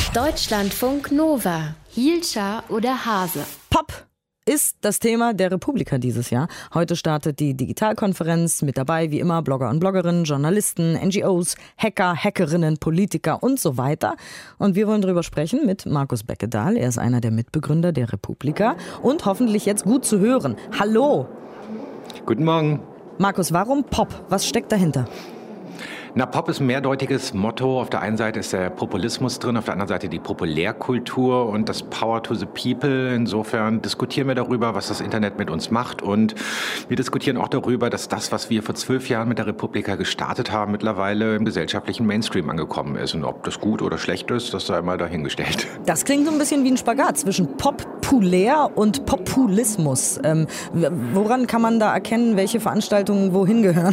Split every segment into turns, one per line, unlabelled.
Deutschlandfunk Nova. Hielscher oder Hase?
Pop ist das Thema der Republika dieses Jahr. Heute startet die Digitalkonferenz. Mit dabei wie immer Blogger und Bloggerinnen, Journalisten, NGOs, Hacker, Hackerinnen, Politiker und so weiter. Und wir wollen darüber sprechen mit Markus Beckedahl. Er ist einer der Mitbegründer der Republika und hoffentlich jetzt gut zu hören. Hallo!
Guten Morgen.
Markus, warum Pop? Was steckt dahinter?
Na, Pop ist ein mehrdeutiges Motto. Auf der einen Seite ist der Populismus drin, auf der anderen Seite die Populärkultur und das Power to the People. Insofern diskutieren wir darüber, was das Internet mit uns macht. Und wir diskutieren auch darüber, dass das, was wir vor 12 Jahren mit der Republika gestartet haben, mittlerweile im gesellschaftlichen Mainstream angekommen ist. Und ob das gut oder schlecht ist, das sei mal dahingestellt. Das
klingt so ein bisschen wie ein Spagat zwischen populär und Populismus. Woran kann man da erkennen, welche Veranstaltungen wohin gehören?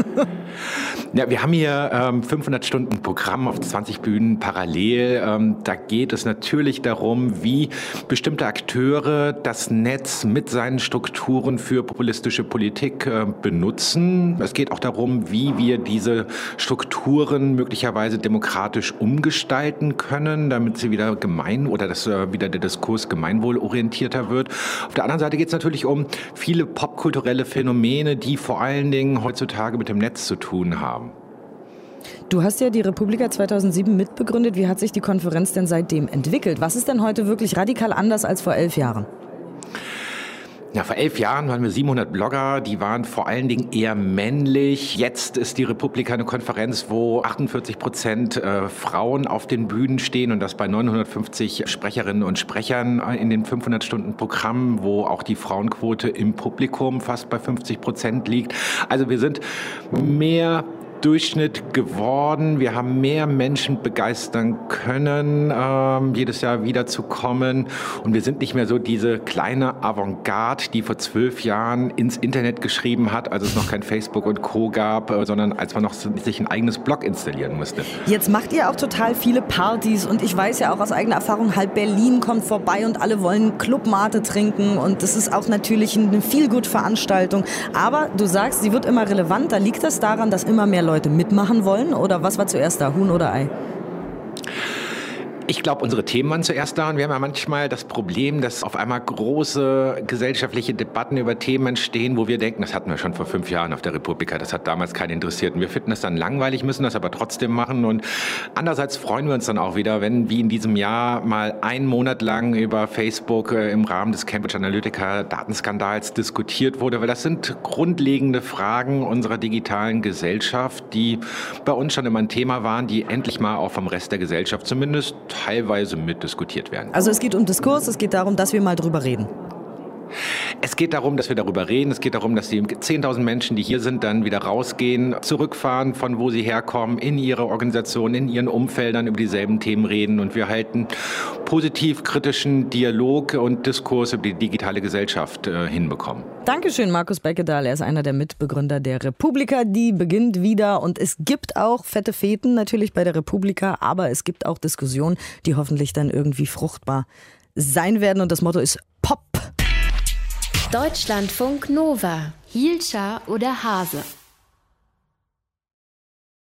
Ja, wir haben hier 500 Stunden Programm auf 20 Bühnen parallel. Da geht es natürlich darum, wie bestimmte Akteure das Netz mit seinen Strukturen für populistische Politik benutzen. Es geht auch darum, wie wir diese Strukturen möglicherweise demokratisch umgestalten können, damit sie wieder wieder der Diskurs gemeinwohlorientierter wird. Auf der anderen Seite geht es natürlich um viele popkulturelle Phänomene, die vor allen Dingen heutzutage mit dem Netz zu tun haben.
Du hast ja die Republika 2007 mitbegründet. Wie hat sich die Konferenz denn seitdem entwickelt? Was ist denn heute wirklich radikal anders als vor 11 Jahren?
Ja, vor 11 Jahren waren wir 700 Blogger, die waren vor allen Dingen eher männlich. Jetzt ist die Republika eine Konferenz, wo 48% Frauen auf den Bühnen stehen und das bei 950 Sprecherinnen und Sprechern in den 500 Stunden Programm, wo auch die Frauenquote im Publikum fast bei 50% liegt. Also wir sind mehr Durchschnitt geworden. Wir haben mehr Menschen begeistern können, jedes Jahr wiederzukommen. Und wir sind nicht mehr so diese kleine Avantgarde, die vor 12 Jahren ins Internet geschrieben hat, als es noch kein Facebook und Co. gab, sondern als man noch sich ein eigenes Blog installieren musste.
Jetzt macht ihr auch total viele Partys und ich weiß ja auch aus eigener Erfahrung, halb Berlin kommt vorbei und alle wollen Clubmate trinken und das ist auch natürlich eine Feel-Good-Veranstaltung. Aber du sagst, sie wird immer relevanter. Liegt das daran, dass immer mehr Leute mitmachen wollen? Oder was war zuerst da, Huhn oder Ei?
Ich glaube, unsere Themen waren zuerst da und wir haben ja manchmal das Problem, dass auf einmal große gesellschaftliche Debatten über Themen entstehen, wo wir denken, das hatten wir schon vor 5 Jahren auf der Republika, das hat damals keinen interessiert und wir finden das dann langweilig, müssen das aber trotzdem machen und andererseits freuen wir uns dann auch wieder, wenn wie in diesem Jahr mal einen Monat lang über Facebook im Rahmen des Cambridge Analytica Datenskandals diskutiert wurde, weil das sind grundlegende Fragen unserer digitalen Gesellschaft, die bei uns schon immer ein Thema waren, die endlich mal auch vom Rest der Gesellschaft zumindest teilweise mitdiskutiert werden.
Also es geht um Diskurs, es geht darum, dass wir mal drüber reden.
Es geht darum, dass wir darüber reden. Es geht darum, dass die 10.000 Menschen, die hier sind, dann wieder rausgehen, zurückfahren, von wo sie herkommen, in ihre Organisation, in ihren Umfeldern über dieselben Themen reden. Und wir halten positiv-kritischen Dialog und Diskurs über die digitale Gesellschaft hinbekommen.
Dankeschön, Markus Beckedahl. Er ist einer der Mitbegründer der Republika. Die beginnt wieder und es gibt auch fette Feten natürlich bei der Republika, aber es gibt auch Diskussionen, die hoffentlich dann irgendwie fruchtbar sein werden. Und das Motto ist Pop.
Deutschlandfunk Nova. Hielscher oder Hase?